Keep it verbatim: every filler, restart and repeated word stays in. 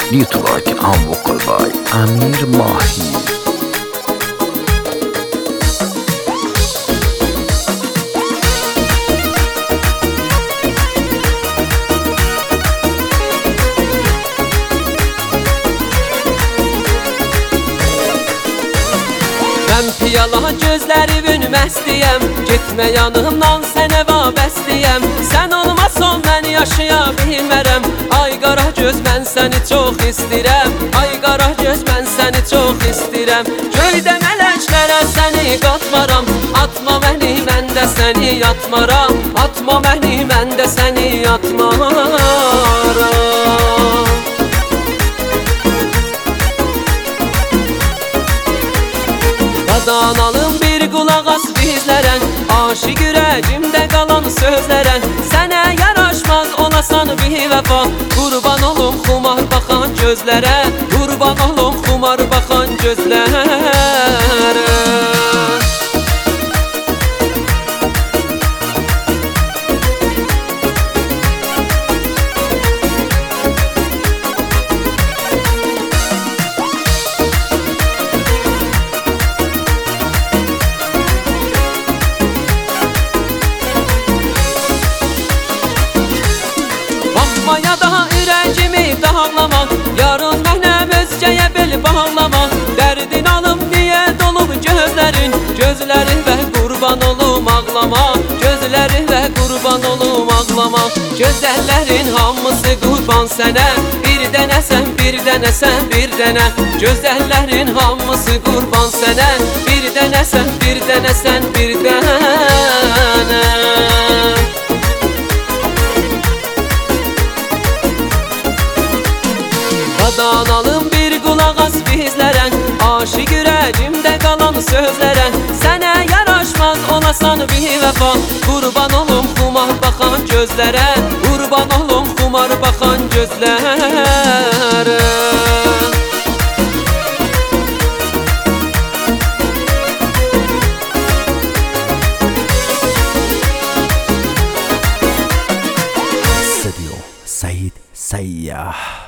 due to writing and vocal by Amir Mahi. Mən piyala gözlərimin məstiyəm, getmə yanımdan sənə vabəstiyəm. Sən olmasan mən yaşaya bilmərəm. Ay qara göz, mən səni çox istirəm. Ay qara göz, mən səni çox istirəm. Göydə mələklərə səni qatmaram. Atma məni, mən də səni yatmaram. Atma məni, mən də səni yatmaram. Qadanalım bir qulaq as bizlərə, aşiq ürəyimdə qalan sözlərə. Sənə yaraşmaz olasan bir vəfa, qurban olum xumar baxan gözlərə. Qurban olum xumar baxan gözlərə. Baxmaya daha ürəyimi dağlama, yarın mənəm özgəyə bel bağlama. Dərdin alım niyə dolub gözlərin, gözlərin və qurban olum ağlama. Gözlərin və qurban olum ağlama. Gözəllərin hamısı qurban sənə, bir dənəsən, bir dənəsən, bir dənə. Gözəllərin hamısı qurban sənə, bir dənəsən, bir dənəsən, bir dənə. Qadanalım bir qulaq as bizlərə, aşiq ürəyimdə qalan sözlərə. Sənə yaraşmaz olasan bir vəfa, qurban olum xumar baxan gözlərə. Qurban olum xumar baxan gözlərə. Studio Said Sayyah.